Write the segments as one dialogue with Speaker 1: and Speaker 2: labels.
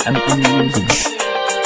Speaker 1: Music.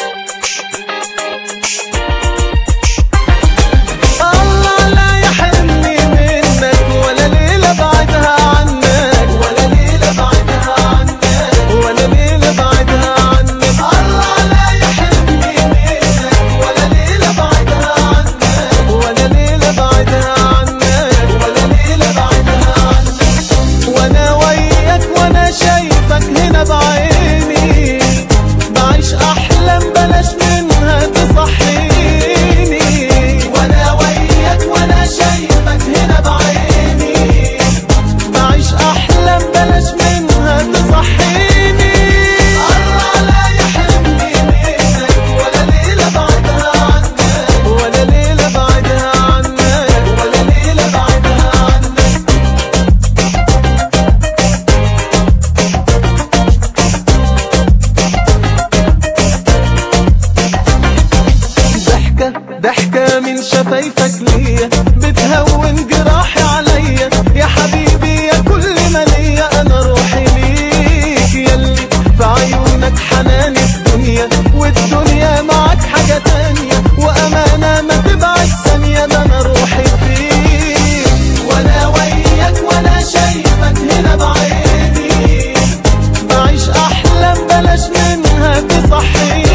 Speaker 1: ضحكة من شفايفك ليا بتهون جراحي عليا يا حبيبي يا كل ما ليا انا روحي ليك ياللي في عيونك حناني الدنيا والدنيا معاك حاجة تانية وامانة ما تبعد ثانية ده انا روحي فيك وانا وياك وانا شايفك هنا بعيني بعيش احلام بلاش منها تصحيني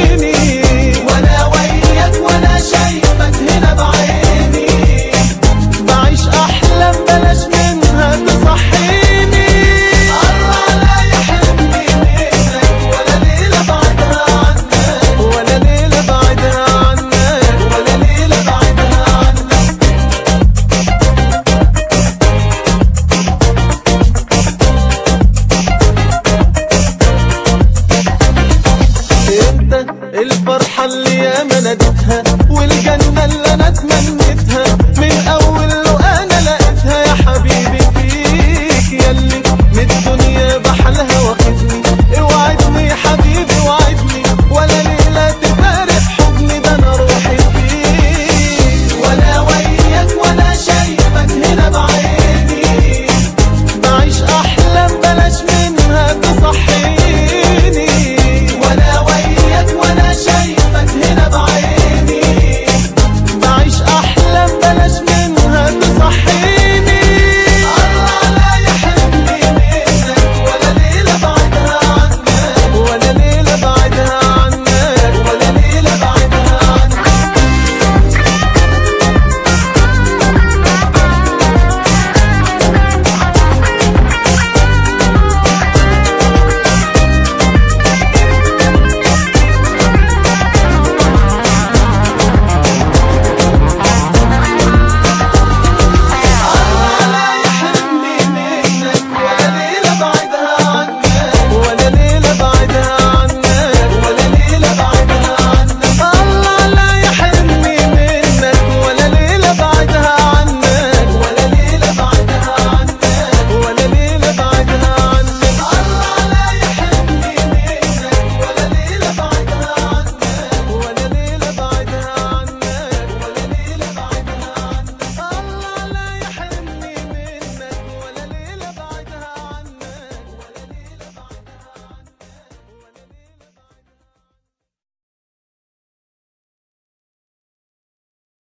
Speaker 1: شايفك هنا بعيني بعيش احلام بلاش منها تصحيني الله لا يحرمني منك ولا ليله بعدها عنك ولا ليله بعدها عنك ولا ليله بعدها عنك انت الفرحه اللي ياما ناديتها